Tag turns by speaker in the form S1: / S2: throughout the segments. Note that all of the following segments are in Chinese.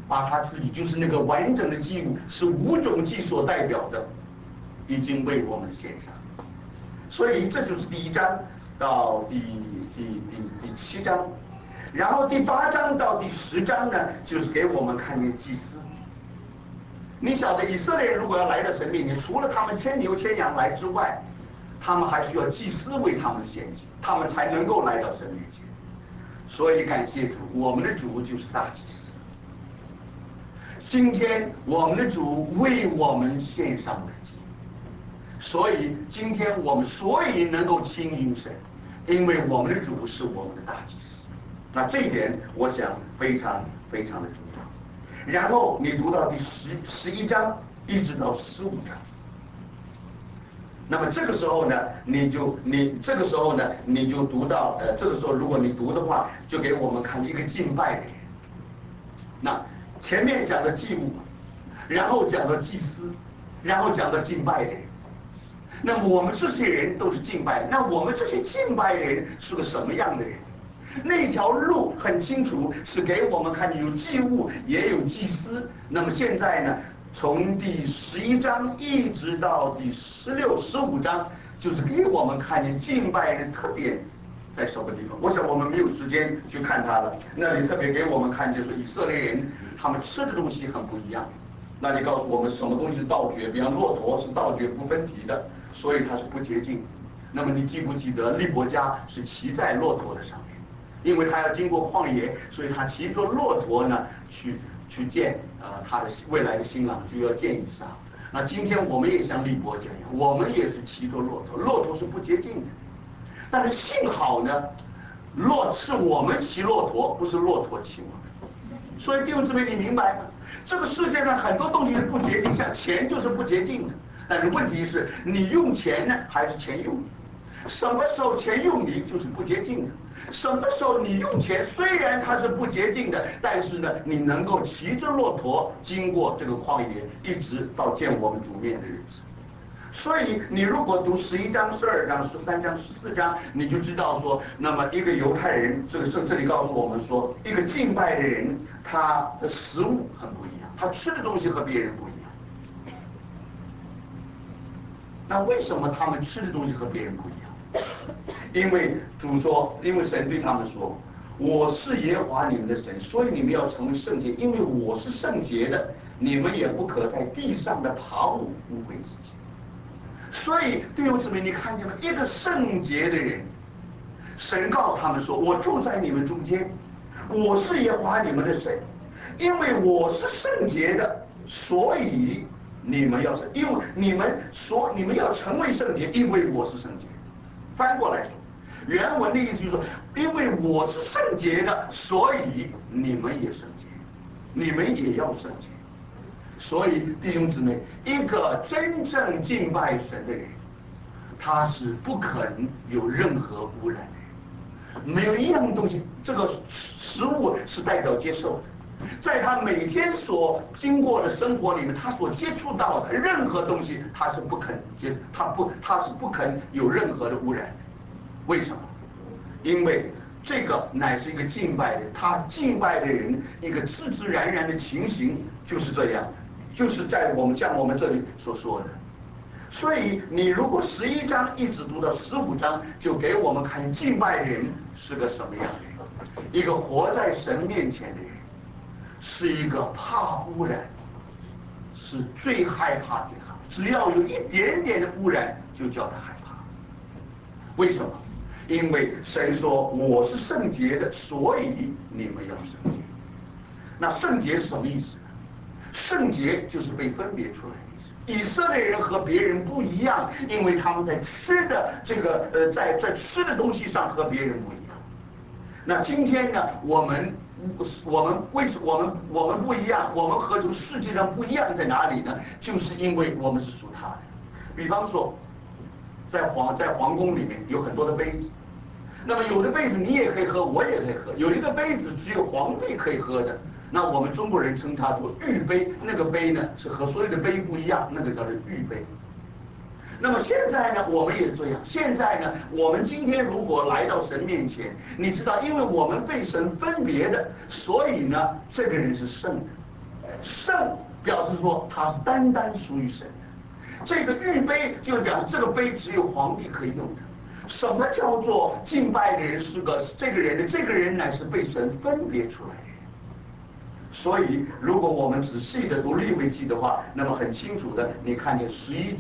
S1: 把他自己就是那个完整的祭物，是五种祭所代表的，已经为我们献上。所以这就是第1章到第7章，然后第8章到第10章呢，就是给我们看见祭司。你晓得以色列人如果要来到神面前，除了他们牵牛牵羊来之外，他们还需要祭司为他们献祭，他们才能够来到神面前。所以感谢主，我们的主就是大祭司。今天我们的主为我们献上了祭，所以今天我们能够亲近神，因为我们的主是我们的大祭司。那这一点我想非常非常的重要。然后你读到第11章一直到15章，那么这个时候呢，你就读到这个时候如果你读的话，就给我们看一个敬拜的人。那前面讲的祭物，然后讲到祭司，然后讲到敬拜的人。那么我们这些人都是敬拜的，那我们这些敬拜的人是个什么样的人？那条路很清楚，是给我们看有祭物也有祭司。那么现在呢，从第11章一直到第16、15章，就是给我们看见敬拜人特点在什么地方。我想我们没有时间去看它了。那里特别给我们看见说以色列人他们吃的东西很不一样。那你告诉我们什么东西是盗掘？比方骆驼是盗掘不分蹄的，所以它是不洁净。那么你记不记得利伯家是骑在骆驼的上面？因为他要经过旷野，所以他骑着骆驼呢去见他的未来的新郎，就要见以撒。那今天我们也像利伯家一样，我们也是骑着骆驼，骆驼是不洁净的。但是幸好呢，是我们骑骆驼，不是骆驼骑我们。所以弟兄姊妹，你明白吗？这个世界上很多东西是不洁净，像钱就是不洁净的。但是问题是你用钱呢，还是钱用你？什么时候钱用你就是不洁净的？什么时候你用钱，虽然它是不洁净的，但是呢，你能够骑着骆驼经过这个旷野，一直到见我们主面的日子。所以你如果读11章、12章、13章、14章，你就知道说，那么一个犹太人，这里告诉我们说，一个敬拜的人，他的食物很不一样，他吃的东西和别人不一样。那为什么他们吃的东西和别人不一样？因为主说，因为神对他们说，我是耶和华你们的神，所以你们要成为圣洁，因为我是圣洁的，你们也不可在地上的爬物污秽自己。所以弟兄姊妹，你看见吗？一个圣洁的人，神告诉他们说，我住在你们中间，我是耶和华你们的神，因为我是圣洁的，所以你们要因为你们要成为圣洁，因为我是圣洁。翻过来说，原文的意思就是说，因为我是圣洁的，所以你们也圣洁，你们也要圣洁。所以弟兄姊妹，一个真正敬拜神的人，他是不可能有任何污染的人。没有一样东西，这个食物是代表接受的，在他每天所经过的生活里面，他所接触到的任何东西，他是不肯有任何的污染的。为什么？因为这个乃是一个敬拜的，他敬拜的人一个自自然然的情形就是这样的，就是像我们这里所说的。所以你如果11章一直读到15章，就给我们看敬拜人是个什么样的人，一个活在神面前的人，是一个怕污染，是最害怕，只要有一点点的污染，就叫他害怕。为什么？因为神说我是圣洁的，所以你们要圣洁。那圣洁是什么意思呢？圣洁就是被分别出来的意思。以色列人和别人不一样，因为他们在吃的在吃的东西上和别人不一样。那今天呢，我们不一样？我们和这个世界上不一样在哪里呢？就是因为我们是属他的。比方说，在皇宫里面有很多的杯子，那么有的杯子你也可以喝，我也可以喝。有一个杯子只有皇帝可以喝的，那我们中国人称它做御杯。那个杯呢是和所有的杯不一样，那个叫做御杯。那么现在呢，我们也这样。现在呢，我们今天如果来到神面前，你知道，因为我们被神分别的，所以呢，这个人是圣的。 圣表示说它是单单属于神的。这个御杯就表示这个杯只有皇帝可以用的。什么叫做敬拜的人是这个人呢？这个人乃是被神分别出来的人。所以，如果我们仔细的读利未记的话，那么很清楚的，你看见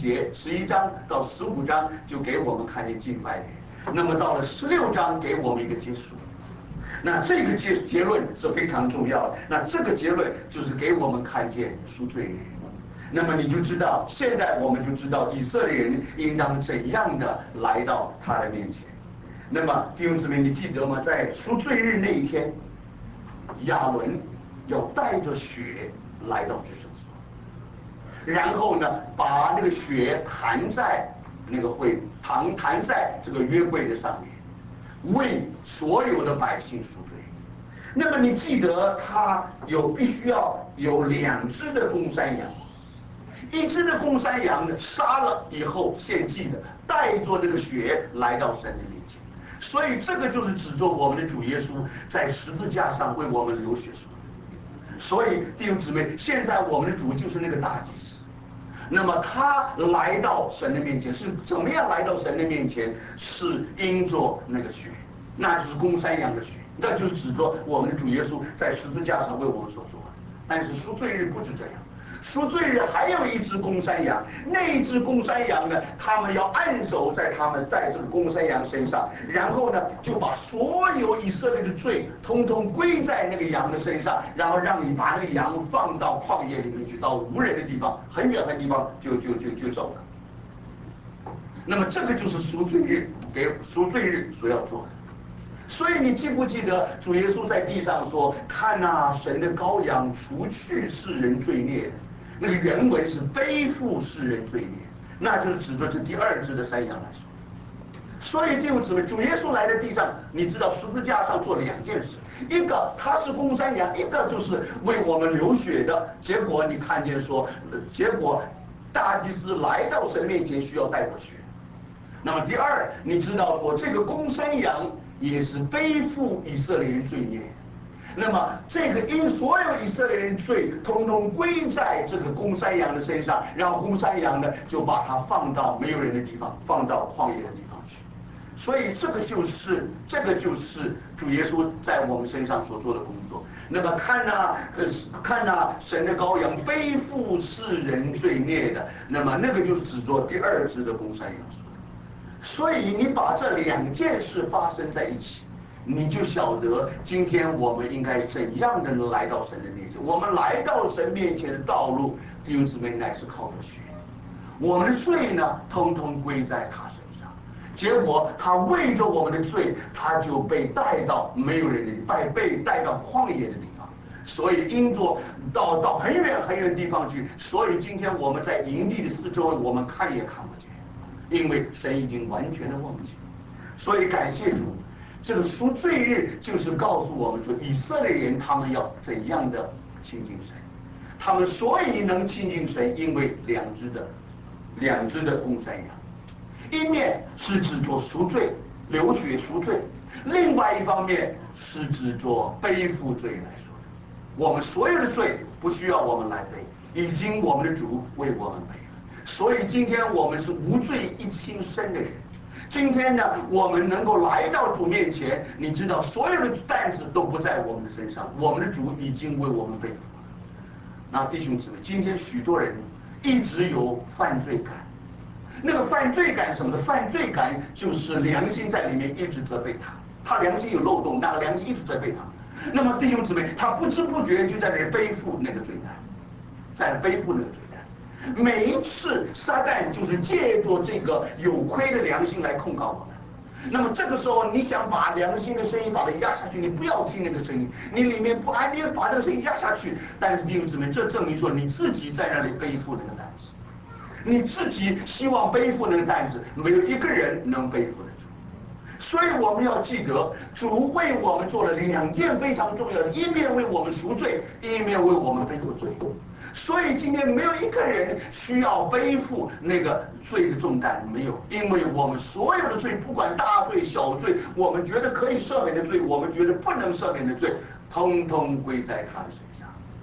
S1: 11章到15章就给我们看见敬拜的人。那么到了16章给我们一个结束。那这个结论是非常重要的。那这个结论就是给我们看见赎罪日。那么你就知道，现在我们就知道以色列人应当怎样的来到他的面前。那么弟兄姊妹，你记得吗？在赎罪日那一天，亚伦要带着血来到至圣所，然后呢，把那个血弹在那个弹在这个约柜的上面，为所有的百姓赎罪。那么你记得他必须要有2只的公山羊。1只的公山羊呢，杀了以后献祭的，带着那个血来到神的面前。所以这个就是指着我们的主耶稣在十字架上为我们流血说的。所以弟兄姊妹，现在我们的主就是那个大祭司。那么他来到神的面前是怎么样来到神的面前？是因着那个血，那就是公山羊的血，那就是指着我们的主耶稣在十字架上为我们所做的。但是赎罪日不止这样。赎罪日还有1只公山羊，那1只公山羊呢，他们要按手在这个公山羊身上，然后呢，就把所有以色列的罪通通归在那个羊的身上，然后让你把那个羊放到旷野里面去，到无人的地方，很远的地方就走了。那么这个就是赎罪日给赎罪日所要做的。所以你记不记得主耶稣在地上说：“看啊，神的羔羊，除去世人罪孽的。”那个原文是背负世人罪孽，那就是指着这第2只的山羊来说。所以弟兄姊妹，主耶稣来到地上，你知道十字架上做2件事，一个他是公山羊，一个就是为我们流血的。结果你看见说，结果大祭司来到神面前需要带着血。那么第2，你知道说这个公山羊也是背负以色列人罪孽。那么这个因所有以色列人罪通通归在这个公山羊的身上，然后公山羊呢就把它放到没有人的地方，放到旷野的地方去。所以这个就是主耶稣在我们身上所做的工作。那么看啊，神的羔羊背负世人罪孽的，那么那个就是指着第2只的公山羊说的。所以你把这2件事发生在一起，你就晓得今天我们应该怎样的来到神的面前。我们来到神面前的道路，弟兄姊妹，乃是靠着血。我们的罪呢，通通归在他身上。结果他为着我们的罪，他就被带到没有人的地方，被带到旷野的地方。所以因着到很远很远的地方去，所以今天我们在营地的四周，我们看也看不见，因为神已经完全的忘记。所以感谢主。这个赎罪日就是告诉我们说，以色列人他们要怎样的亲近神。他们所以能亲近神，因为两只的公山羊，一面是指着赎罪、流血赎罪，另外一方面是指着背负罪来说的。我们所有的罪不需要我们来背，已经我们的主为我们背了。所以今天我们是无罪一亲生的人。今天呢，我们能够来到主面前，你知道，所有的担子都不在我们的身上，我们的主已经为我们背负了。那弟兄姊妹，今天许多人一直有犯罪感，那个犯罪感什么的，犯罪感就是良心在里面一直责备他，他良心有漏洞，那个良心一直责备他。那么弟兄姊妹，他不知不觉就在那里背负那个罪担，在那背负那个罪担。每一次撒旦就是借着这个有亏的良心来控告我们。那么这个时候，你想把良心的声音把它压下去，你不要听那个声音，你里面不安，你把那个声音压下去。但是弟兄姊妹，这证明说你自己在那里背负那个担子，你自己希望背负那个担子，没有一个人能背负得住。所以我们要记得，主为我们做了2件非常重要的，一面为我们赎罪，一面为我们背负罪。所以今天没有一个人需要背负那个罪的重担，没有，因为我们所有的罪，不管大罪小罪，我们觉得可以赦免的罪，我们觉得不能赦免的罪，通通归在他的身上。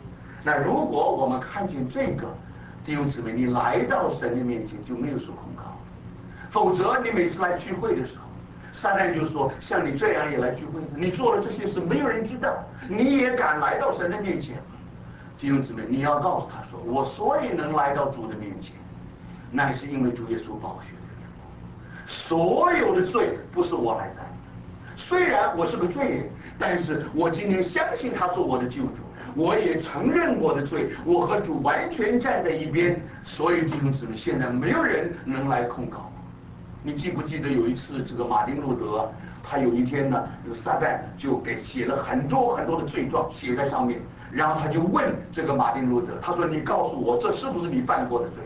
S1: 那如果我们看见这个，弟兄姊妹，你来到神的面前就没有受控告，否则你每次来聚会的时候，撒旦就说：像你这样也来聚会，你做了这些事，没有人知道，你也敢来到神的面前。弟兄姊妹，你要告诉他说：我所以能来到主的面前，乃是因为主耶稣宝血的缘故。所有的罪不是我来担的，虽然我是个罪人，但是我今天相信他做我的救主，我也承认我的罪，我和主完全站在一边。所以弟兄姊妹，现在没有人能来控告我。你记不记得有一次，这个马丁路德，他有一天呢，这个撒旦就给写了很多很多的罪状写在上面，然后他就问这个马丁路德，他说：你告诉我，这是不是你犯过的罪？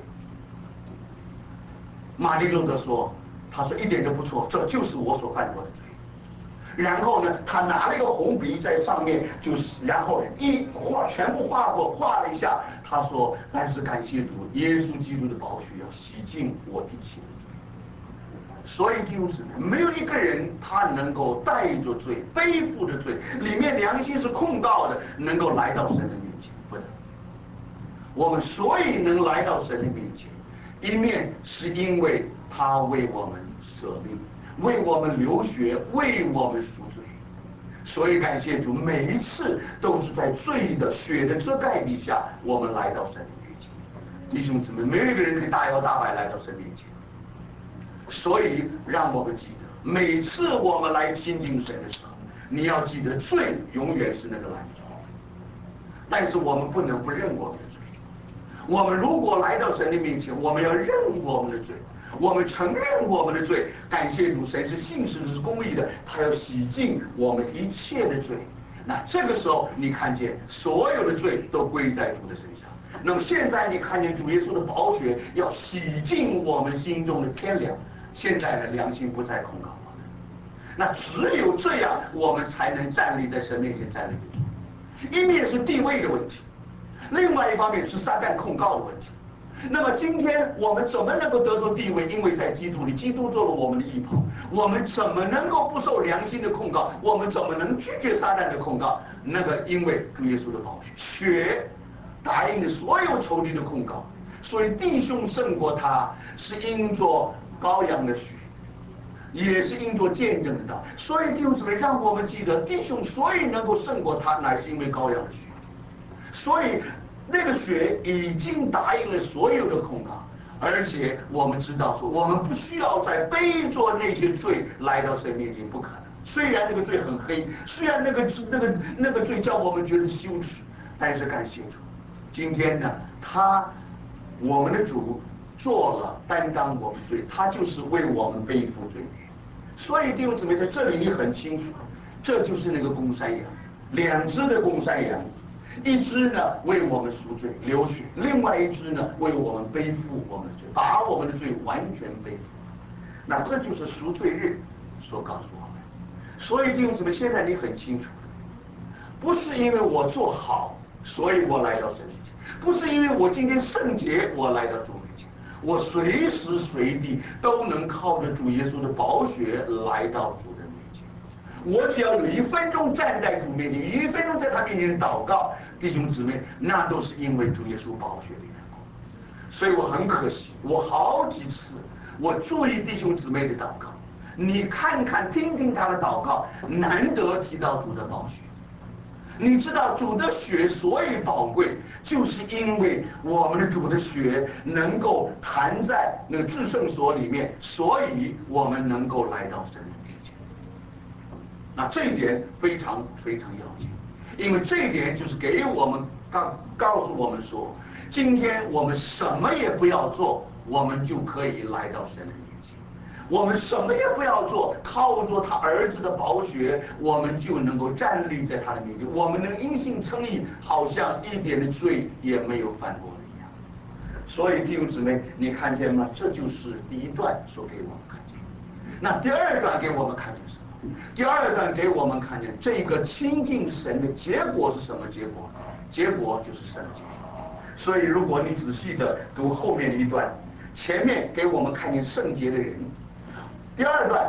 S1: 马丁路德说：他说一点都不错，这就是我所犯过的罪。然后呢，他拿了一个红笔在上面，就是然后一画全部画过，画了一下。他说：但是感谢主，耶稣基督的宝血要洗净我一切的罪。所以弟兄姊妹，没有一个人他能够带着罪、背负着罪，里面良心是控告的，能够来到神的面前，不能。我们所以能来到神的面前，一面是因为他为我们舍命，为我们流血，为我们赎罪。所以感谢主，每一次都是在罪的血的遮盖底下，我们来到神的面前。弟兄姊妹，没有一个人可以大摇大摆来到神面前。所以让我们记得，每次我们来亲近神的时候，你要记得，罪永远是那个拦阻。但是我们不能不认我们的罪。我们如果来到神的面前，我们要认我们的罪，我们承认我们的罪。感谢主，神是信实的，是公义的，他要洗净我们一切的罪。那这个时候，你看见所有的罪都归在主的身上。那么现在你看见主耶稣的宝血要洗净我们心中的天良，现在的良心不再控告我们。那只有这样，我们才能站立在神面前站立得住。一面是地位的问题，另外一方面是撒旦控告的问题。那么今天我们怎么能够得着地位？因为在基督里，基督做了我们的义袍。我们怎么能够不受良心的控告？我们怎么能拒绝撒旦的控告？那个因为主耶稣的宝血，血答应了所有仇敌的控告。所以弟兄胜过他，是因着羔羊的血，也是因着见证的道。所以弟兄姊妹，让我们记得，弟兄所以能够胜过他，乃是因为羔羊的血。所以那个血已经答应了所有的控告，而且我们知道说，我们不需要再背着那些罪来到神面前，不可能。虽然那个罪很黑，虽然那个罪叫我们觉得羞耻，但是感谢主，今天呢，我们的主做了担当我们罪，他就是为我们背负罪孽。所以弟兄姊妹，在这里你很清楚，这就是那个公山羊，2只的公山羊。一只呢为我们赎罪流血，另外一只呢为我们背负我们的罪，把我们的罪完全背负。那这就是赎罪日所告诉我们。所以弟兄姊妹，现在你很清楚，不是因为我做好，所以我来到神面前；不是因为我今天圣洁，我来到主面前。我随时随地都能靠着主耶稣的宝血来到主的面前。我只要有1分钟站在主面前，1分钟在他面前祷告，弟兄姊妹，那都是因为主耶稣宝血的缘故。所以我很可惜，我好几次我注意弟兄姊妹的祷告，你看看听听他的祷告，难得提到主的宝血。你知道主的血所以宝贵，就是因为我们的主的血能够含在那个至圣所里面，所以我们能够来到神的面前。那这一点非常非常要紧，因为这一点就是给我们告诉我们说，今天我们什么也不要做，我们就可以来到神的面前。我们什么也不要做，靠着他儿子的宝血，我们就能够站立在他的面前。我们能因信称义，好像一点的罪也没有犯过一样。所以弟兄姊妹，你看见吗？这就是第1段所给我们看见。那第2段给我们看见什么？第2段给我们看见这个亲近神的结果是什么结果？结果就是圣洁。所以如果你仔细的读后面的一段，前面给我们看见圣洁的人，第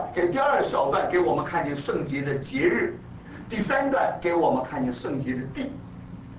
S1: 2小段给我们看见圣洁的节日，第3段给我们看见圣洁的地。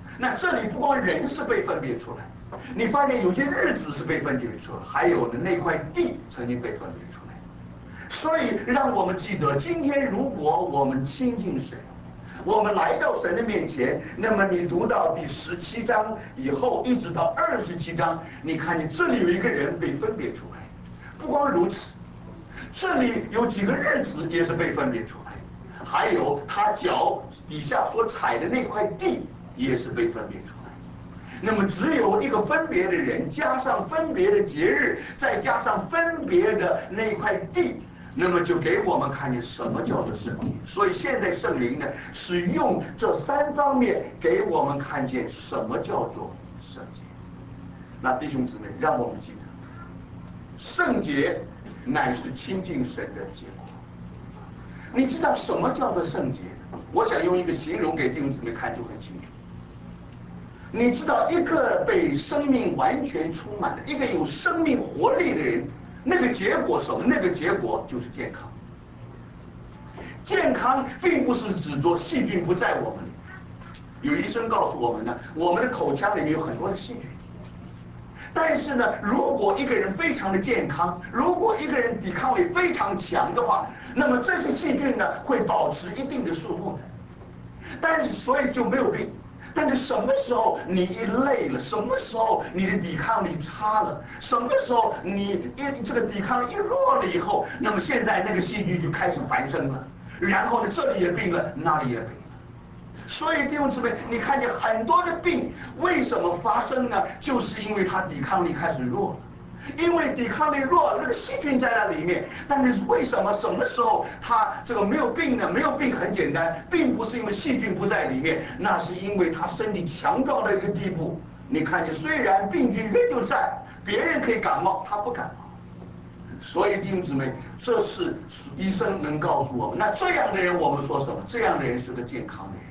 S1: 那这里不光人是被分别出来，你发现有些日子是被分别出来，还有呢那块地曾经被分别出来。所以让我们记得，今天如果我们亲近神，我们来到神的面前，那么你读到第17章以后，一直到27章，你看见这里有一个人被分别出来。不光如此，这里有几个日子也是被分别出来，还有他脚底下所踩的那块地也是被分别出来。那么只有一个分别的人，加上分别的节日，再加上分别的那块地，那么就给我们看见什么叫做圣洁。所以现在圣灵呢，是用这3方面给我们看见什么叫做圣洁。那弟兄姊妹，让我们记得，圣洁乃是亲近神的结果。你知道什么叫做圣洁？我想用一个形容给弟兄姊妹看就很清楚。你知道，一个被生命完全充满的、一个有生命活力的人，那个结果什么？那个结果就是健康。健康并不是指着细菌不在我们里面。有医生告诉我们呢，我们的口腔里面有很多的细菌。但是呢，如果一个人非常的健康，如果一个人抵抗力非常强的话，那么这些细菌呢会保持一定的数目的，但是所以就没有病。但是什么时候你一累了，什么时候你的抵抗力差了，什么时候你这个抵抗力一弱了以后，那么现在那个细菌就开始繁生了，然后呢这里也病了，那里也病了。所以弟兄姊妹，你看见很多的病为什么发生呢？就是因为他抵抗力开始弱了。因为抵抗力弱，那个细菌在那里面。但是为什么什么时候他这个没有病呢？没有病很简单，并不是因为细菌不在里面，那是因为他身体强壮到一个地步。你看见，虽然病菌仍旧在，别人可以感冒，他不感冒。所以弟兄姊妹，这是医生能告诉我们。那这样的人，我们说什么？这样的人是个健康的人。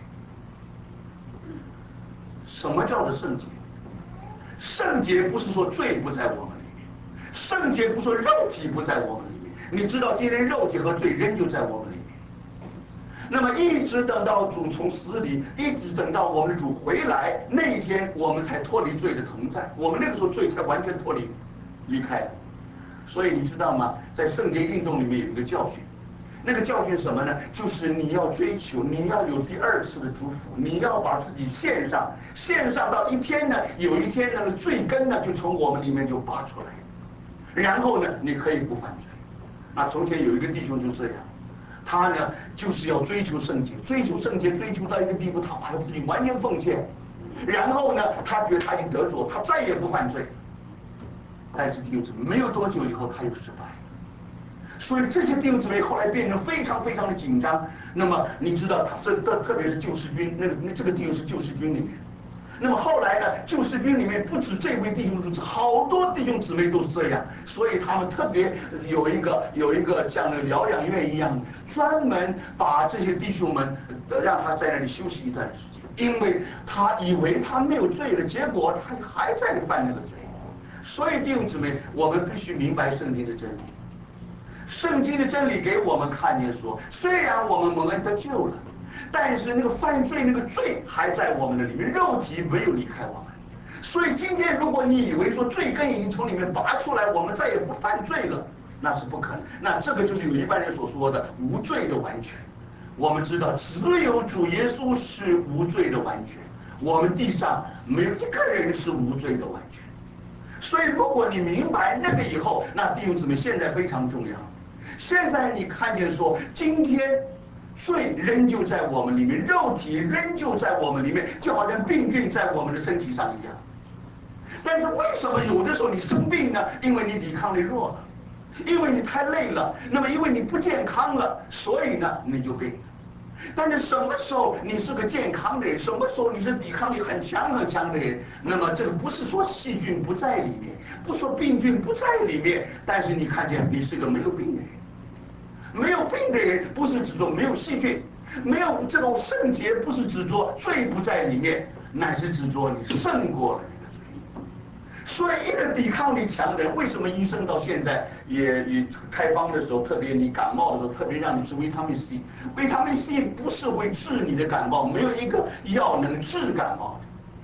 S1: 什么叫做圣洁？圣洁不是说罪不在我们里面，圣洁不是说肉体不在我们里面。你知道，今天肉体和罪仍旧在我们里面。那么一直等到主从死里，一直等到我们的主回来那一天，我们才脱离罪的同在。我们那个时候罪才完全离开。所以你知道吗？在圣洁运动里面有一个教训。那个教训什么呢？就是你要追求，你要有第2次的祝福，你要把自己献上，献上到一天呢，有一天那个罪根呢就从我们里面就拔出来，然后呢你可以不犯罪。那从前有一个弟兄就这样，他呢就是要追求圣洁，追求圣洁，追求到一个地步，他把他自己完全奉献，然后呢他觉得他已经得着，他再也不犯罪。但是弟兄姊妹，没有多久以后他又失败了。所以这些弟兄姊妹后来变成非常非常的紧张。那么你知道，特别是救世军，这个弟兄是救世军里面。那么后来呢，救世军里面不止这位弟兄如此，好多弟兄姊妹都是这样。所以他们特别有一个像那个疗养院一样，专门把这些弟兄们让他在那里休息一段时间，因为他以为他没有罪了，结果他还在犯那个罪。所以弟兄姊妹，我们必须明白圣经的真理。圣经的真理给我们看见说，虽然我们蒙恩得救了，但是那个犯罪那个罪还在我们的里面，肉体没有离开我们。所以今天如果你以为说罪根已经从里面拔出来，我们再也不犯罪了，那是不可能。那这个就是有一般人所说的无罪的完全。我们知道只有主耶稣是无罪的完全，我们地上没有一个人是无罪的完全。所以如果你明白那个以后，那弟兄姊妹现在非常重要。现在你看见说，今天罪仍旧在我们里面，肉体仍旧在我们里面，就好像病菌在我们的身体上一样。但是为什么有的时候你生病呢？因为你抵抗力弱了，因为你太累了，那么因为你不健康了，所以呢你就病了。但是什么时候你是个健康的人，什么时候你是抵抗力很强很强的人，那么这个不是说细菌不在里面，不说病菌不在里面，但是你看见你是个没有病的人。没有病的人不是指着没有细菌，没有这种圣洁，不是指着罪不在里面，乃是指着你胜过了那个罪。所以一个抵抗力强的人，为什么医生到现在也开方的时候，特别你感冒的时候，特别让你吃维他命 C。维他命 C 不是会治你的感冒，没有一个药能治感冒。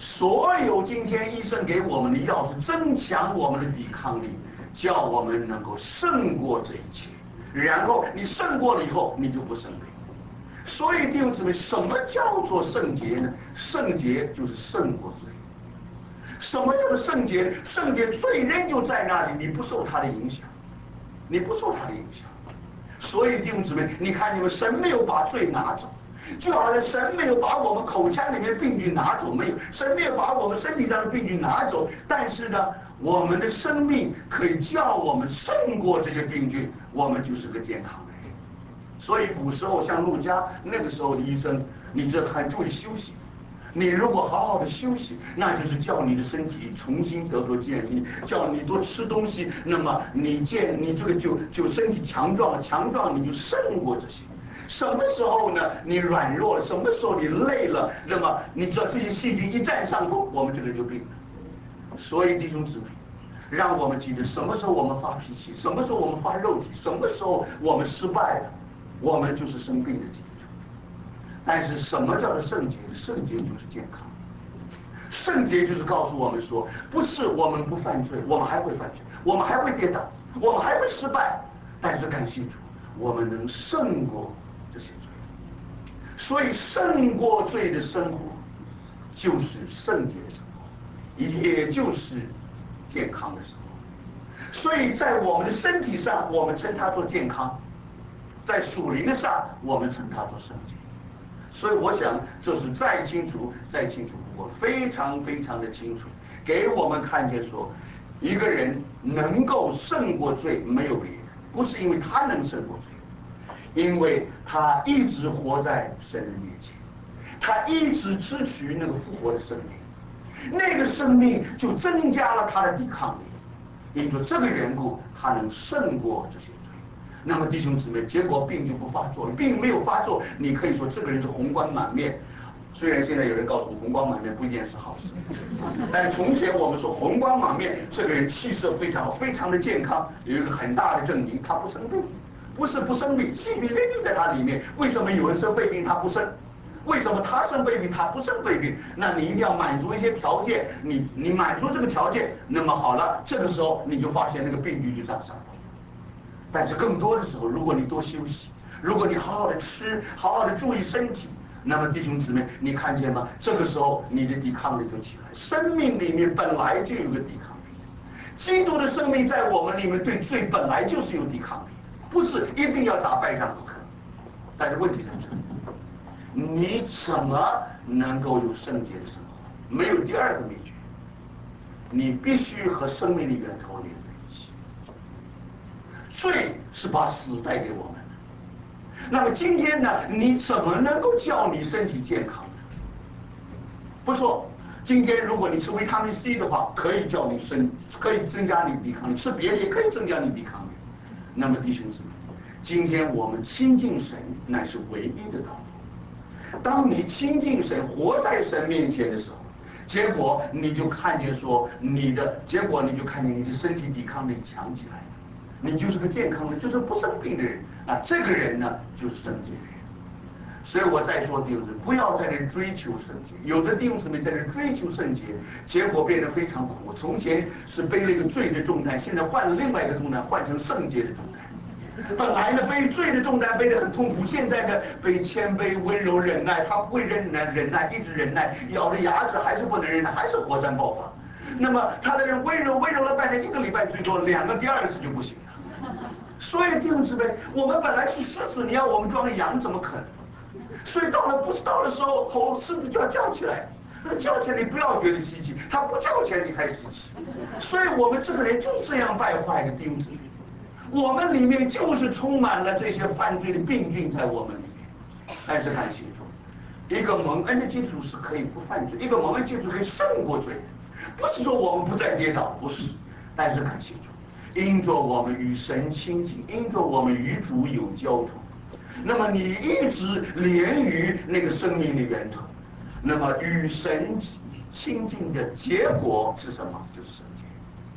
S1: 所有今天医生给我们的药是增强我们的抵抗力，叫我们能够胜过这一切。然后你胜过了以后，你就不生病。所以弟兄姊妹，什么叫做圣洁呢？圣洁就是胜过罪。什么叫做圣洁？圣洁罪人就在那里，你不受他的影响，你不受他的影响。所以弟兄姊妹，你看你们神没有把罪拿走，就好像神没有把我们口腔里面的病菌拿走，没有，神没有把我们身体上的病菌拿走，但是呢，我们的生命可以叫我们胜过这些病菌，我们就是个健康的人。所以古时候像陆家那个时候的医生，你这很注意休息。你如果好好的休息，那就是叫你的身体重新得到建立，叫你多吃东西，那么你这个就身体强壮了，强壮你就胜过这些。什么时候呢？你软弱了，什么时候你累了，那么你知道这些细菌一占上风，我们这个人就病了。所以弟兄姊妹，让我们记得什么时候我们发脾气，什么时候我们发肉体，什么时候我们失败了，我们就是生病的基础。但是什么叫做圣洁？圣洁就是健康。圣洁就是告诉我们说，不是我们不犯罪，我们还会犯罪，我们还会跌倒，我们还会失败，但是感谢主，我们能胜过这些罪。所以胜过罪的生活，就是圣洁的生活，也就是健康的生活。所以在我们的身体上，我们称它做健康；在属灵的上，我们称它做圣洁。所以我想，这是再清楚不过，非常非常的清楚，给我们看见说，一个人能够胜过罪，没有别的，不是因为他能胜过罪，因为他一直活在神的面前，他一直支取那个复活的生命，那个生命就增加了他的抵抗力，因着这个缘故，他能胜过这些罪。那么弟兄姊妹，结果病就不发作了，病没有发作，你可以说这个人是红光满面。虽然现在有人告诉我红光满面不一定是好事，但是从前我们说红光满面，这个人气色非常好，非常的健康，有一个很大的证明，他不生病，不是不生病，细菌根就在他里面。为什么有人生肺病他不生？为什么他生肺病他不生肺病？那你一定要满足一些条件，你满足这个条件，那么好了，这个时候你就发现那个病菌就长上来。但是更多的时候，如果你多休息，如果你好好的吃，好好的注意身体，那么弟兄姊妹，你看见吗？这个时候你的抵抗力就起来。生命里面本来就有个抵抗力，基督的生命在我们里面对罪本来就是有抵抗力，不是一定要打败仗不可。但是问题在这里，你怎么能够有圣洁的生活？没有第二个秘诀，你必须和生命的源头连在一起。罪是把死带给我们的。那么今天呢？你怎么能够叫你身体健康呢？不错，今天如果你吃维他命 C 的话，可以叫你可以增加你抵抗力；吃别的也可以增加你抵抗力。那么弟兄姊妹，今天我们亲近神乃是唯一的道路。当你亲近神、活在神面前的时候，结果你就看见说你的身体抵抗力强起来了。你就是个健康的，就是不生病的人啊！这个人呢，就是圣洁的人。所以我再说弟兄姊妹，不要在这追求圣洁。有的弟兄姊妹在这追求圣洁，结果变得非常苦。从前是背了一个罪的重担，现在换了另外一个重担，换成圣洁的重担。本来呢背罪的重担背得很痛苦，现在呢背谦卑、温柔、忍耐。他不会忍耐，一直忍耐，咬着牙齿还是不能忍耐，还是火山爆发。那么他在这温柔了半天，1个礼拜最多2个，第2次就不行了。所以弟兄姊妹，我们本来是狮子，你要我们装羊，怎么可能？所以不是到的时候，狮子就要叫起来。那叫起来你不要觉得稀奇，他不叫起来你才稀奇。所以我们这个人就是这样败坏的，弟兄姊妹。我们里面就是充满了这些犯罪的病菌在我们里面。但是感谢主，一个蒙恩的基督徒是可以不犯罪，一个蒙恩基督徒可以胜过罪的。不是说我们不再跌倒，不是，但是感谢主。因着我们与神亲近，因着我们与主有交通，那么你一直连于那个生命的源头，那么与神亲近的结果是什么？就是圣洁。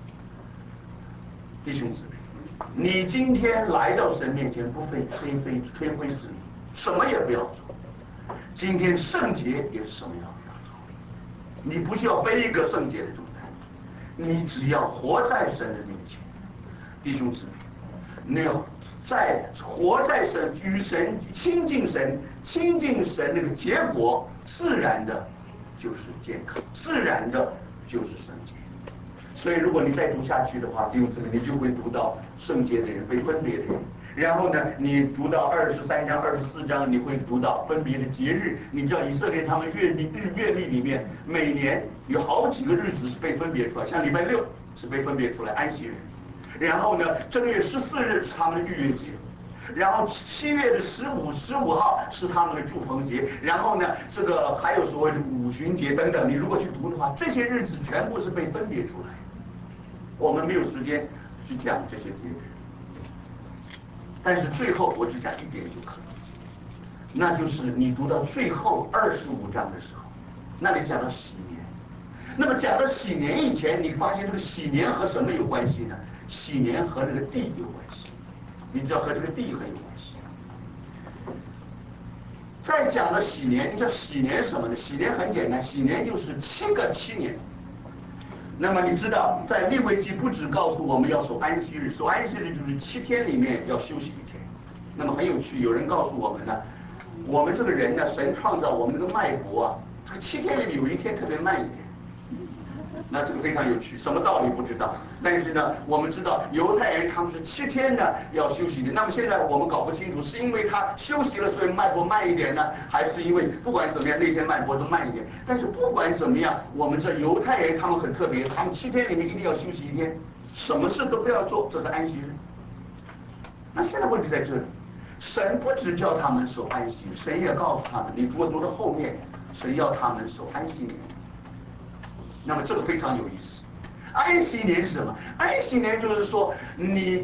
S1: 弟兄姊妹，你今天来到神面前，不费吹灰之力，什么也不要做。今天圣洁也什么也不要做， 你不需要背一个圣洁的重担，你只要活在神的面前，弟兄姊妹，你要活在神与神亲近神，亲近神那个结果，自然的就是健康，自然的就是圣洁。所以，如果你再读下去的话，弟兄姊妹，你就会读到圣洁的人被分别的人。然后呢，你读到23章、24章，你会读到分别的节日。你知道以色列他们月历里面，每年有好几个日子是被分别出来，像礼拜6是被分别出来安息日。然后呢，正月14日是他们的逾越节。然后7月的15号是他们的住棚节，然后呢，这个还有所谓的五旬节等等。你如果去读的话，这些日子全部是被分别出来。我们没有时间去讲这些节日，但是最后我只讲一点就可以，那就是你读到最后25章的时候，那里讲到禧年。那么讲到禧年以前，你发现这个禧年和什么有关系呢？禧年和这个地有关系，你知道和这个地很有关系。再讲到禧年，你知道禧年什么呢？禧年很简单，禧年就是7个7年。那么你知道，在利未记不只告诉我们要守安息日，守安息日就是7天里面要休息1天。那么很有趣，有人告诉我们呢，我们这个人呢，神创造我们这个脉搏啊，这个7天里面有1天特别慢一点。那这个非常有趣，什么道理不知道，但是呢，我们知道犹太人他们是7天呢要休息的。那么现在我们搞不清楚，是因为他休息了，所以脉搏慢一点呢，还是因为不管怎么样那天脉搏都慢一点？但是不管怎么样，我们这犹太人他们很特别，他们7天里面一定要休息1天，什么事都不要做，这是安息日。那现在问题在这里，神不只叫他们守安息日，神也告诉他们，你如果读到后面，神要他们守安息年。那么这个非常有意思，安息年是什么？安息年就是说，你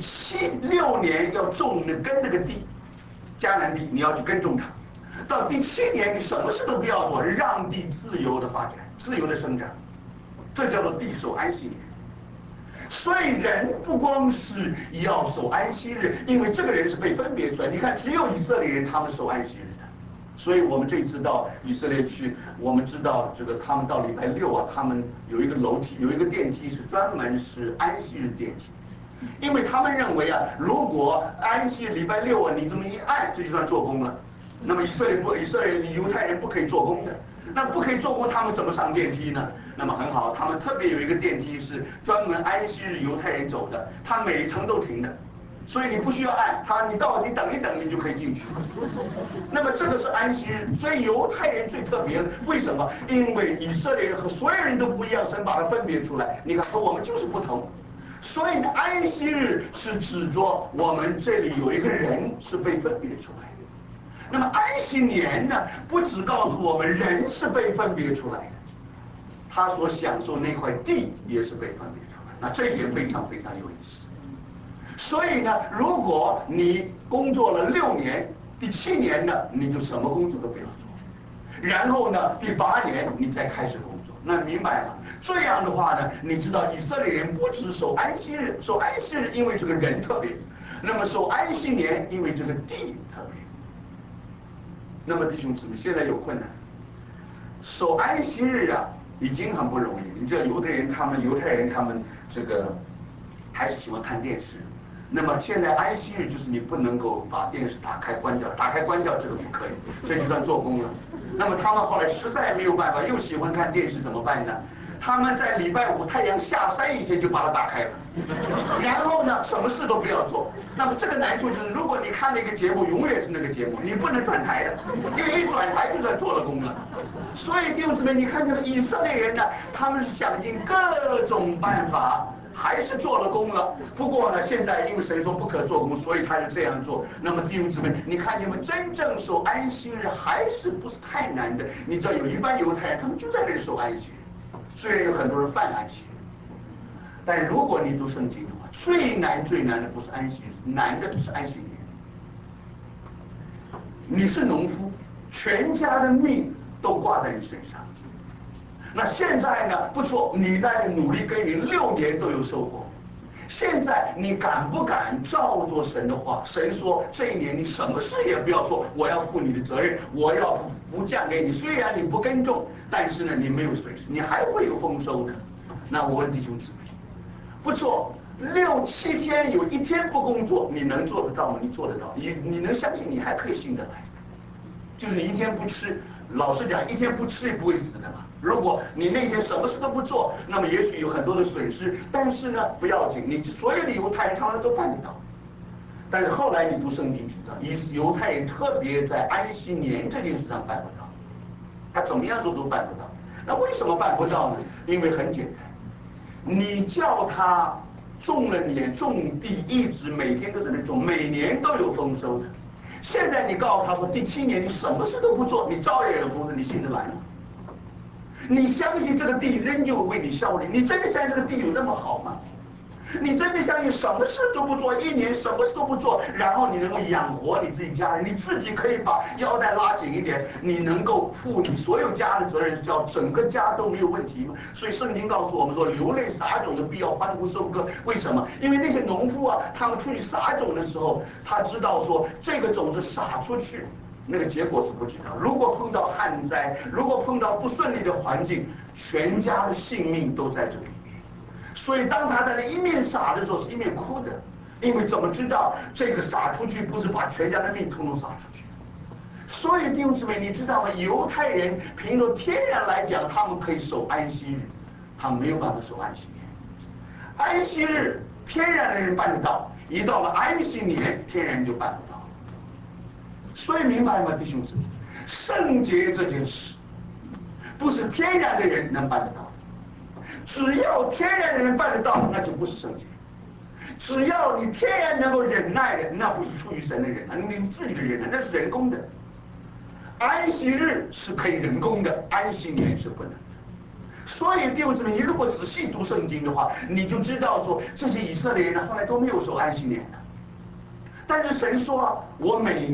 S1: 6年要种那个地，迦南地，你要去耕种它。到第7年，你什么事都不要做，让地自由的发展，自由的生长，这叫做地守安息年。所以人不光是要守安息日，因为这个人是被分别出来。你看，只有以色列人他们守安息日。所以我们这一次到以色列去，我们知道这个他们到礼拜6啊，他们有一个楼梯，有一个电梯是专门是安息日电梯，因为他们认为啊，如果安息礼拜6啊，你这么一按，这就算做工了。那么以色列犹太人不可以做工的，那不可以做工，他们怎么上电梯呢？那么很好，他们特别有一个电梯是专门安息日犹太人走的，它每一层都停的。所以你不需要按它，你等一等，你就可以进去。那么这个是安息日，所以犹太人最特别了。为什么？因为以色列人和所有人都不一样，神把它分别出来。你看和我们就是不同。所以呢，安息日是指着我们这里有一个人是被分别出来的。那么安息年呢，不只告诉我们人是被分别出来的，他所享受那块地也是被分别出来。那这一点非常非常有意思。所以呢，如果你工作了6年，第7年呢，你就什么工作都不要做，然后呢，第8年你再开始工作，那明白吗？这样的话呢，你知道以色列人不只守安息日，守安息日因为这个人特别，那么守安息年因为这个地特别。那么弟兄姊妹，现在有困难，守安息日啊，已经很不容易。你知道，有的人他们犹太人他们这个还是喜欢看电视。那么现在安息日就是你不能够把电视打开关掉，打开关掉这个不可以，这就算做工了。那么他们后来实在没有办法，又喜欢看电视怎么办呢？他们在礼拜5太阳下山以前就把它打开了，然后呢，什么事都不要做。那么这个难处就是，如果你看那个节目，永远是那个节目，你不能转台的，因为一转台就算做了工了。所以弟兄姊妹，你看这个以色列人呢，他们是想尽各种办法。还是做了工了，不过呢，现在因为神说不可做工，所以他就这样做。那么弟兄姊妹，你看你们真正守安息日还是不是太难的？你知道有一般犹太人，他们就在那里守安息日，虽然有很多人犯安息日，但如果你读圣经的话，最难的不是安息日，难的是安息年。你是农夫，全家的命都挂在你身上。那现在呢？不错，你在努力耕耘6年都有收获。 现在你敢不敢照着神的话？神说这一年你什么事也不要做，我要负你的责任，我要不降给你。虽然你不耕种，但是呢，你没有损失，你还会有丰收的。那我问弟兄姊妹，不错，6、7天有1天不工作，你能做得到吗？你做得到，你能相信你还可以信得来？就是你1天不吃，老实讲，1天不吃也不会死的嘛。如果你那天什么事都不做，那么也许有很多的损失，但是呢，不要紧，你所有的犹太人他们都办得到。但是后来你读圣经知道，犹太人特别在安息年这件事上办不到，他怎么样做都办不到。那为什么办不到呢？因为很简单，你叫他种了年种地，一直每天都在那种，每年都有丰收的。现在你告诉他说，第7年你什么事都不做，你照样有丰收，你信得来吗？你相信这个地仍旧为你效力？你真的相信这个地有那么好吗？你真的相信什么事都不做，1年什么事都不做，然后你能够养活你自己家人，你自己可以把腰带拉紧一点，你能够负你所有家的责任，叫整个家都没有问题吗？所以圣经告诉我们说，流泪撒种的必要欢呼收割。为什么？因为那些农夫啊，他们出去撒种的时候，他知道说这个种子撒出去，那个结果是不知道。如果碰到旱灾，如果碰到不顺利的环境，全家的性命都在这里。所以当他在那一面撒的时候，是一面哭的，因为怎么知道这个撒出去不是把全家的命统统撒出去？所以弟兄姊妹，你知道吗？犹太人凭着天然来讲，他们可以守安息日，他们没有办法守安息年。安息日天然的人办得到，一到了安息年，天然人就办不到。所以明白吗，弟兄姊妹？圣洁这件事，不是天然的人能办得到。只要天然的人办得到，那就不是圣洁。只要你天然能够忍耐的，那不是出于神的忍耐，你自己的忍耐，那是人工的。安息日是可以人工的，安息年是不能的。所以弟兄姊妹，你如果仔细读圣经的话，你就知道说，这些以色列人后来都没有守安息年的。但是神说，我每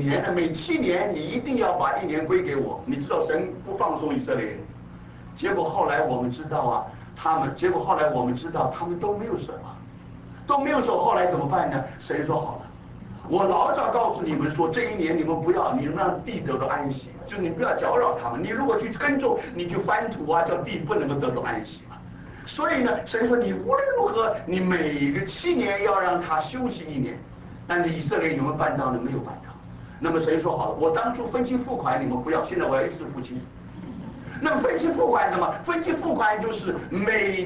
S1: 7年，你一定要把1年归给我。你知道神不放松以色列人，结果后来我们知道啊。结果后来我们知道，他们都没有守啊，都没有守。后来怎么办呢？神说好了，我老早告诉你们说，这1年你们不要，你们让地得到安息，就是你不要搅扰他们。你如果去耕种，你去翻土啊，叫地不能够得到安息嘛。所以呢，神说你无论如何，你每个7年要让他休息1年。但是以色列有没有办到呢？没有办到。那么神说好了，我当初分期付款你们不要，现在我要一次付清。那么分期付款什么？分期付款就是每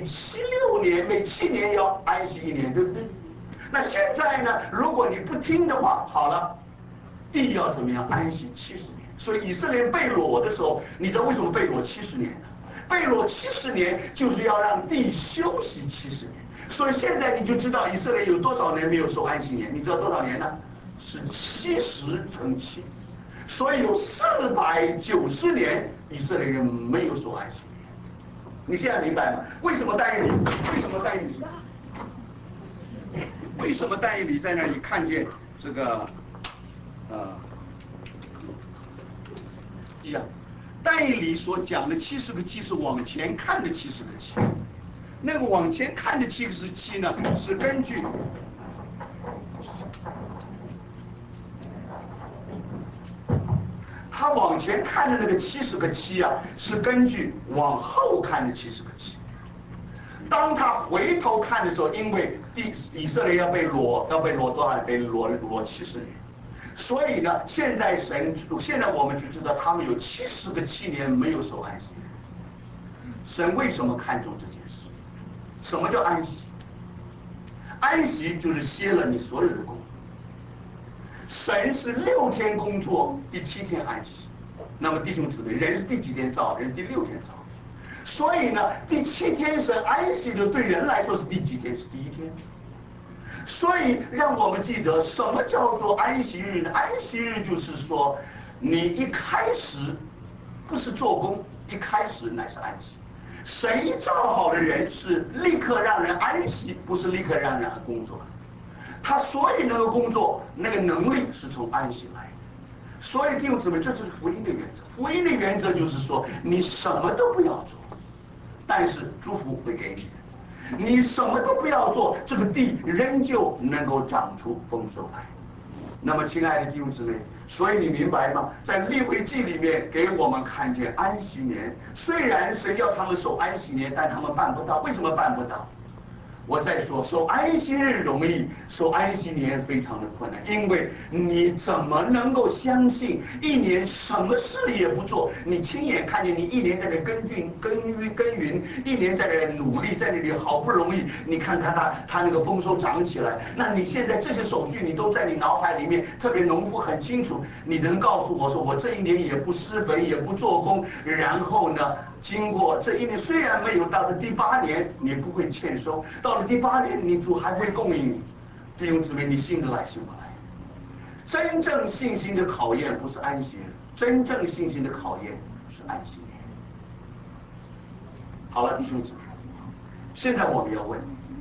S1: 7年要安息1年，对不对？那现在呢？如果你不听的话，好了，地要怎么样安息70年？所以以色列被掳的时候，你知道为什么被掳70年呢？被掳70年就是要让地休息70年。所以现在你就知道以色列有多少年没有守安息年？你知道多少年呢？是70乘7。所以有490年，以色列人没有守安息年。你现在明白吗？为什么但以理？为什么但以理？为什么但以理在那里看见这个一样？但以理所讲的70个7是往前看的70个7，那个往前看的70个7呢，是根据。他往前看的那个70个7啊，是根据往后看的70个7。当他回头看的时候，因为以色列要被掳多少年？被掳70年。所以呢，现在我们就知道他们有70个7年没有守安息。神为什么看重这件事？什么叫安息？安息就是歇了你所有的功。神是6天工作，第7天安息。那么弟兄姊妹，人是第几天造？人第6天造。所以呢，第7天神安息的，对人来说是第几天？是第1天。所以让我们记得，什么叫做安息日呢？安息日就是说，你一开始不是做工，一开始乃是安息。神一造好的人是立刻让人安息，不是立刻让人工作。他所以能够工作，那个能力是从安息来的。所以弟兄姊妹，这就是福音的原则。福音的原则就是说，你什么都不要做，但是祝福会给你的。 你什么都不要做，这个地仍旧能够长出丰收来。那么，亲爱的弟兄姊妹，所以你明白吗？在利未记里面给我们看见安息年，虽然神要他们守安息年，但他们办不到。为什么办不到？我再说，守安息日容易，守安息年非常的困难，因为你怎么能够相信一年什么事也不做？你亲眼看见你一年在这耕耘，一年在这努力，在那里好不容易，你看看他那个丰收长起来，那你现在这些手续你都在你脑海里面，特别农夫很清楚，你能告诉我说，我这一年也不施肥，也不做工，然后呢？经过这一年，虽然没有到了第8年，你不会欠收；到了第8年，你主还会供应你。弟兄姊妹，你信得来信不来？真正信心的考验不是安息日，真正信心的考验是安息年。好了，弟兄姊妹，现在我们要问，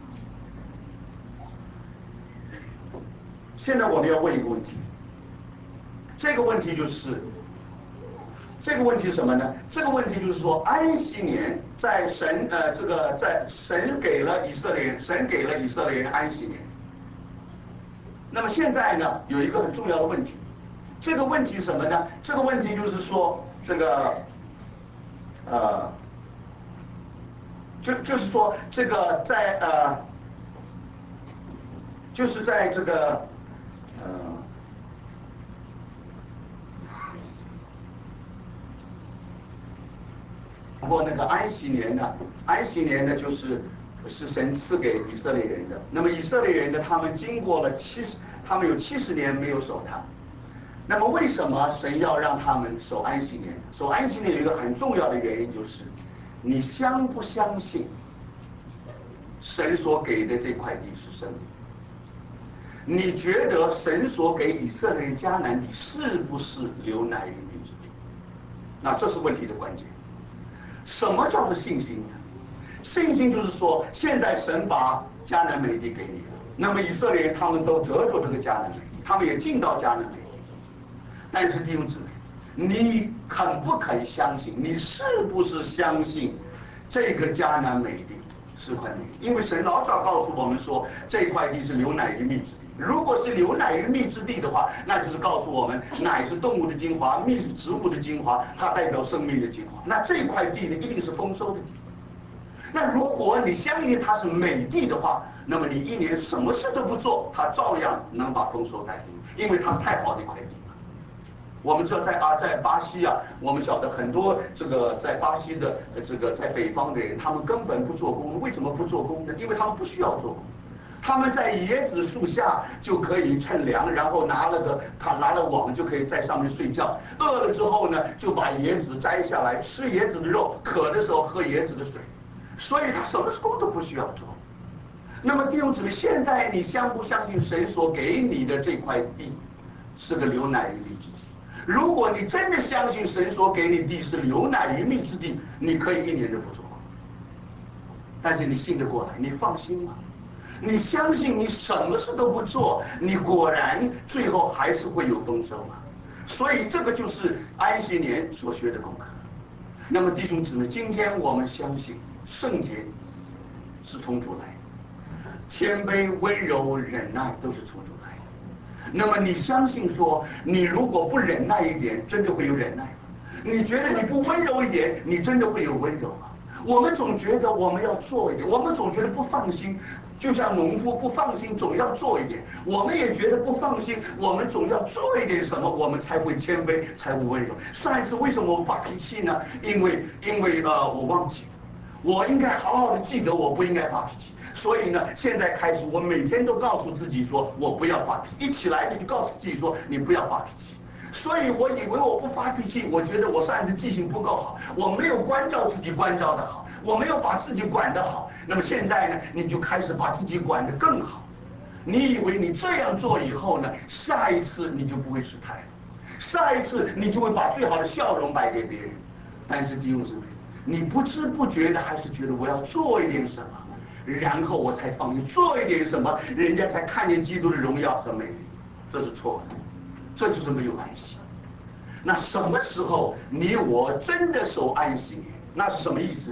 S1: 一个问题，这个问题就是。这个问题是什么呢？这个问题就是说，安息年在神给了以色列人安息年。那么现在呢，有一个很重要的问题，这个问题是什么呢？这个问题就是说，就是说这个就是在这个过那个安息年呢？安息年呢，是神赐给以色列人的。那么以色列人呢，他们经过了他们有70年没有守它。那么为什么神要让他们守安息年？守安息年有一个很重要的原因，就是你相不相信神所给的这块地是圣地？你觉得神所给以色列人迦南地是不是流奶与蜜之地？那这是问题的关键。什么叫做信心呢？信心就是说，现在神把迦南美地给你了，那么以色列人他们都得着这个迦南美地，他们也进到迦南美地。但是弟兄姊妹，你肯不肯相信？你是不是相信这个迦南美地是块美地？因为神老早告诉我们说，这块地是流奶与蜜之地。如果是流奶与蜜之地的话，那就是告诉我们，奶是动物的精华，蜜是植物的精华，它代表生命的精华。那这块地呢，一定是丰收的地。那如果你相信它是美地的话，那么你一年什么事都不做，它照样能把丰收带给你，因为它是太好的一块地了。我们知道在巴西啊，我们晓得很多在巴西的在北方的人，他们根本不做工。为什么不做工呢？因为他们不需要做工。他们在椰子树下就可以乘凉，然后拿了网就可以在上面睡觉。饿了之后呢，就把椰子摘下来吃椰子的肉，渴的时候喝椰子的水。所以他什么工都不需要做。那么弟兄姊妹，现在你相不相信神所给你的这块地是个流奶与蜜之地？如果你真的相信神所给你的地是流奶与蜜之地，你可以一年都不做工。但是你信得过来，你放心吗？你相信你什么事都不做，你果然最后还是会有丰收吗？所以这个就是安息年所学的功课。那么弟兄姊妹，今天我们相信圣洁是从主来的，谦卑、温柔、忍耐都是从主来的。那么你相信说，你如果不忍耐一点，真的会有忍耐吗？你觉得你不温柔一点，你真的会有温柔吗？我们总觉得我们要做一点，我们总觉得不放心，就像农夫不放心，总要做一点。我们也觉得不放心，我们总要做一点什么，我们才会谦卑，才会温柔。上一次为什么我发脾气呢？因为我忘记了，我应该好好的记得，我不应该发脾气。所以呢，现在开始，我每天都告诉自己说，我不要发脾气。一起来你就告诉自己说，你不要发脾气。所以我以为我不发脾气，我觉得我上一次记性不够好，我没有关照自己关照的好，我没有把自己管得好。那么现在呢，你就开始把自己管得更好。你以为你这样做以后呢，下一次你就不会失态了，下一次你就会把最好的笑容摆给别人。但是弟兄姊妹，你不知不觉的还是觉得我要做一点什么，然后我才放心做一点什么，人家才看见基督的荣耀和美丽，这是错的。这就是没有安息。那什么时候你我真的守安息年？那是什么意思呢？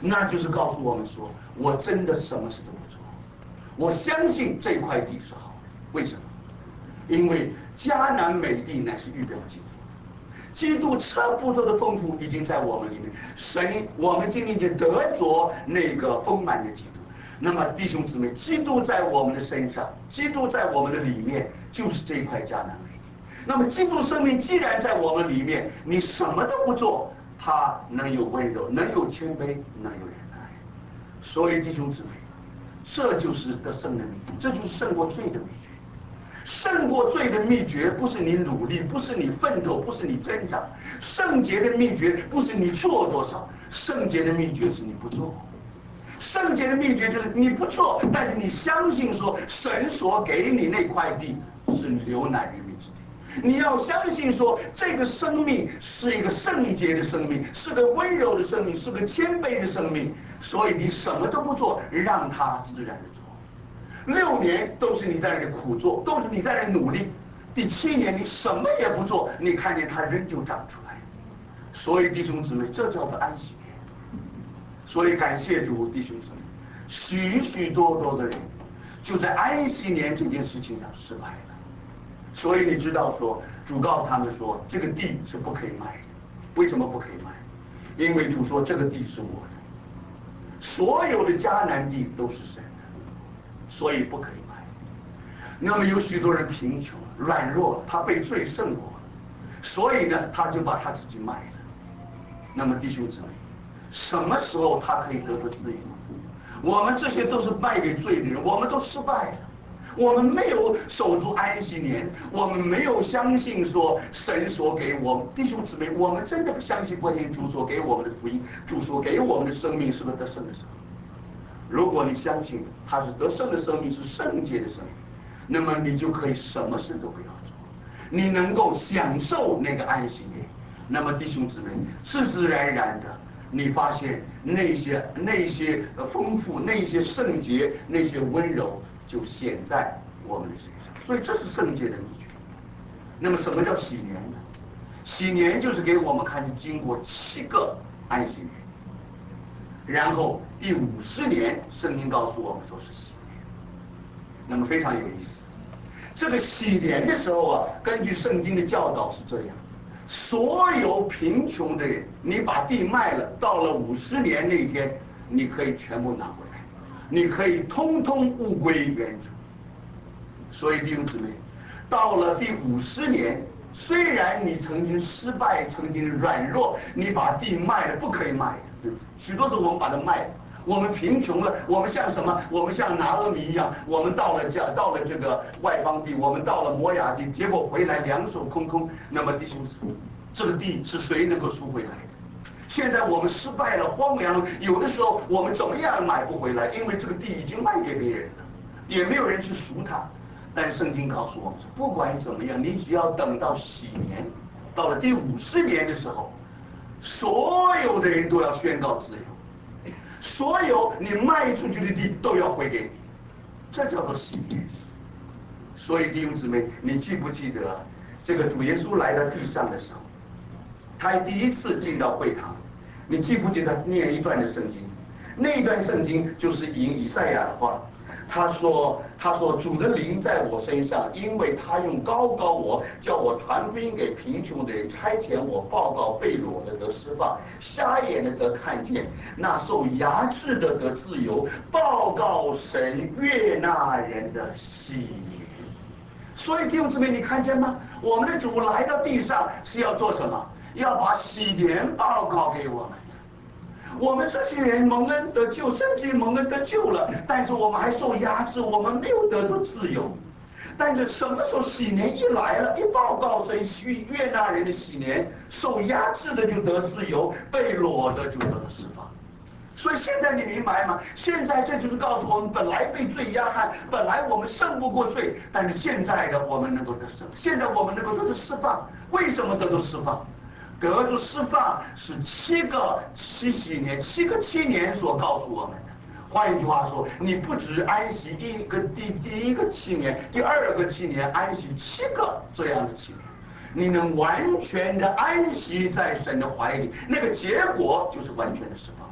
S1: 那就是告诉我们说，我真的什么事都不做，我相信这块地是好的。为什么？因为迦南美地乃是预表基督。基督这不多的丰富已经在我们里面，神，我们今天就得着那个丰满的基督。那么弟兄姊妹，基督在我们的身上，基督在我们的里面，就是这一块迦南美地。那么基督生命既然在我们里面，你什么都不做，他能有温柔，能有谦卑，能有忍耐。所以弟兄姊妹，这就是得胜的秘诀，这就是胜过罪的秘诀。胜过罪的秘诀不是你努力，不是你奋斗，不是你挣扎。圣洁的秘诀不是你做多少，圣洁的秘诀是你不做。圣洁的秘诀就是你不做，但是你相信说神所给你那块地是流奶与蜜之地。你要相信说这个生命是一个圣洁的生命，是个温柔的生命，是个谦卑的生命。所以你什么都不做，让它自然的做。6年都是你在那里苦做，都是你在那里努力。第7年你什么也不做，你看见它仍旧长出来。所以弟兄姊妹，这叫做安息年。所以感谢主，弟兄姊妹，许许多多的人就在安息年这件事情上失败了。所以你知道说，主告诉他们说，这个地是不可以卖的。为什么不可以卖？因为主说这个地是我的，所有的迦南地都是神的。所以不可以卖。那么有许多人贫穷软弱，他被罪胜过了，所以呢，他就把他自己卖了。那么弟兄姊妹，什么时候他可以得到自由？我们这些都是卖给罪的人，我们都失败了。我们没有守住安息年，我们没有相信说神所给我们弟兄姊妹，我们真的不相信主所给我们的福音，主所给我们的生命是个得胜的生命。如果你相信他是得胜的生命，是圣洁的生命，那么你就可以什么事都不要做，你能够享受那个安息年。那么弟兄姊妹，自自然然的，你发现那些丰富、那些圣洁、那些温柔就显在我们的身上。所以这是圣洁的秘诀。那么什么叫喜年呢？喜年就是给我们看见经过7个安息年。然后第50年，圣经告诉我们说是喜年，那么非常有意思。这个喜年的时候啊，根据圣经的教导是这样：所有贫穷的人，你把地卖了，到了50年那天，你可以全部拿回来，你可以通通物归原主。所以弟兄姊妹，到了第50年，虽然你曾经失败，曾经软弱，你把地卖了，不可以卖的。许多时候我们把它卖了，我们贫穷了，我们像什么？我们像拿俄米一样，我们到了这个外邦地，我们到了摩亚地，结果回来两手空空。那么弟兄姊妹，这个地是谁能够赎回来的？现在我们失败了，荒凉了，有的时候我们怎么样买不回来，因为这个地已经卖给别人了，也没有人去赎它。但圣经告诉我们说，不管怎么样，你只要等到喜年，到了第50年的时候，所有的人都要宣告自由，所有你卖出去的地都要回给你，这叫做喜年。所以弟兄姊妹，你记不记得这个主耶稣来到地上的时候，他第一次进到会堂，你记不记得念一段的圣经？那一段圣经就是引以赛亚的话。他说主的灵在我身上，因为他用高我，叫我传福音给贫穷的人，差遣我报告被掳的得释放，瞎眼的得看见，那受压制的得自由，报告神悦纳人的喜年。所以弟兄姊妹，你看见吗？我们的主来到地上是要做什么？要把喜年报告给我们。我们这些人蒙恩得救，甚至于蒙恩得救了，但是我们还受压制，我们没有得到自由。但是什么时候喜年一来了，一报告神悦纳人的喜年，受压制的就得自由，被掳的就得到释放。所以现在你明白吗？现在这就是告诉我们，本来被罪压害，本来我们胜不过罪，但是现在的我们能够得胜，现在我们能够得到释放。为什么得到释放？得着释放是7个7喜年，7个7年所告诉我们的。换一句话说，你不只安息第一个7年，第2个7年，安息7个这样的7年，你能完全的安息在神的怀里，那个结果就是完全的释放。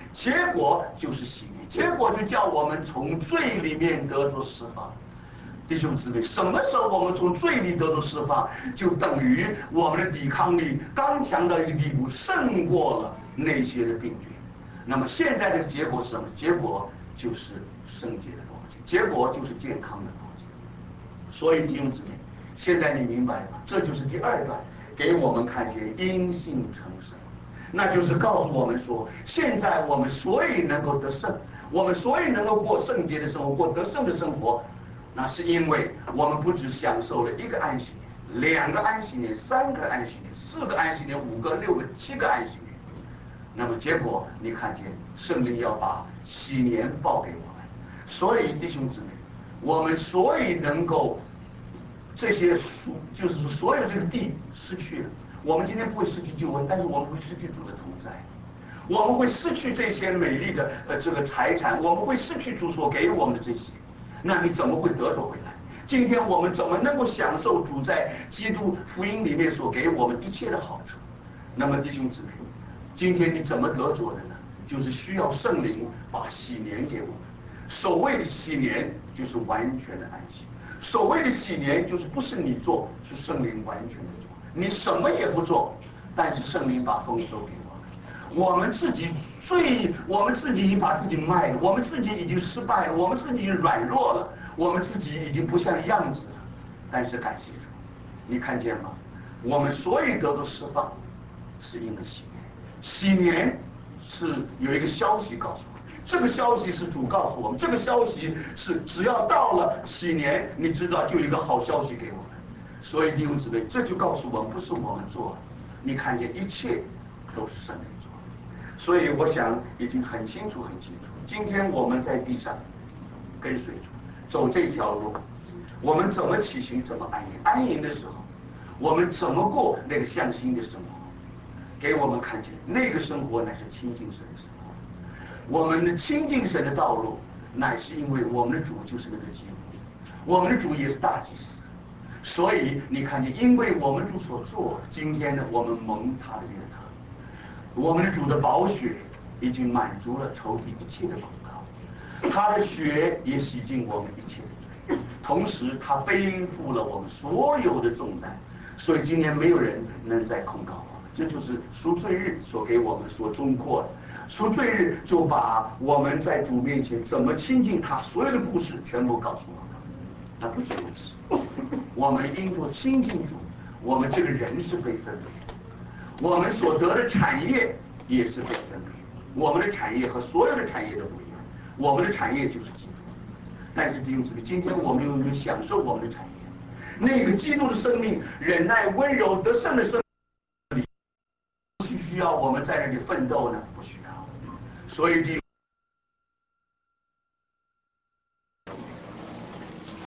S1: 结果就是喜悦，结果就叫我们从罪里面得着释放。弟兄姊妹，什么时候我们从罪里得着释放，就等于我们的抵抗力刚强到一个地步，胜过了那些的病菌。那么现在的结果是什么？结果就是圣洁的逻辑，结果就是健康的逻辑。所以弟兄姊妹，现在你明白吗？这就是第二段给我们看见因信成圣，那就是告诉我们说，现在我们所以能够得胜，我们所以能够过圣洁的生活，过得胜的生活，那是因为我们不只享受了1个安息年、2个安息年、3个安息年、4个安息年、5个、6个、7个安息年。那么结果你看见圣灵要把喜年报给我们，所以弟兄姊妹，我们所以能够这些就是说所有这个地失去了，我们今天不会失去救恩，但是我们会失去主的同在，我们会失去这些美丽的这个财产，我们会失去主所给我们的这些，那你怎么会得着回来？今天我们怎么能够享受主在基督福音里面所给我们一切的好处？那么弟兄姊妹，今天你怎么得着的呢？就是需要圣灵把喜年给我们。所谓的喜年，就是完全的安息。所谓的喜年，就是不是你做，是圣灵完全的做。你什么也不做，但是圣灵把丰收给我们。我们自己已经把自己卖了，我们自己已经失败了，我们自己已经软弱了，我们自己已经不像样子了。但是感谢主，你看见吗？我们所以得到释放，是因为喜年。喜年是有一个消息告诉我们，这个消息是主告诉我们，这个消息是只要到了喜年，你知道就有一个好消息给我们。所以弟兄姊妹，这就告诉我们，不是我们做，你看见一切都是圣灵做。所以我想已经很清楚很清楚，今天我们在地上跟随主走这条路，我们怎么起行，怎么安营。安营的时候，我们怎么过那个向心的生活，给我们看见那个生活乃是亲近神的生活。我们的亲近神的道路，乃是因为我们的主就是那个基督，我们的主也是大祭司。所以你看见，因为我们主所做，今天呢，我们蒙他的悦纳。我们的主的宝血已经满足了仇敌一切的控告，他的血也洗净我们一切的罪，同时他背负了我们所有的重担，所以今天没有人能再控告我们。这就是赎罪日所给我们所忠阔的。赎罪日就把我们在主面前怎么亲近他所有的故事全部告诉我们。那不止如此，我们因着亲近主，我们这个人是被分别的，我们所得的产业也是被分别的。我们的产业和所有的产业都不一样，我们的产业就是基督。但是弟兄姊妹，今天我们有没有享受我们的产业？那个基督的生命，忍耐、温柔、得胜的生命，需要我们在这里奋斗呢？不需要。所以弟兄